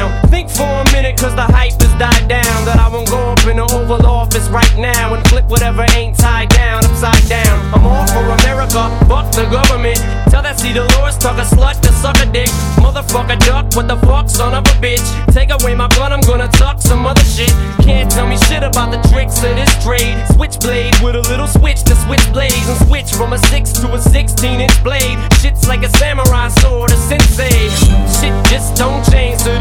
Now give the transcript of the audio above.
down. Think for a minute, cause the hype has died down. That I won't go up in the Oval Office right now and flip whatever ain't tied down upside down. I'm all for America, fuck the government. Tell that C. Dolores, tuck a slut to suck a dick. Motherfucker duck, what the fuck, son of a bitch. Take away my gun, I'm gonna tuck some other shit. Can't tell me shit about the tricks of this trade. Switchblade with a little switch to switch blades and switch from a 6 to a 16-inch blade. Shit's like a samurai sword, a sensei. Shit just don't change to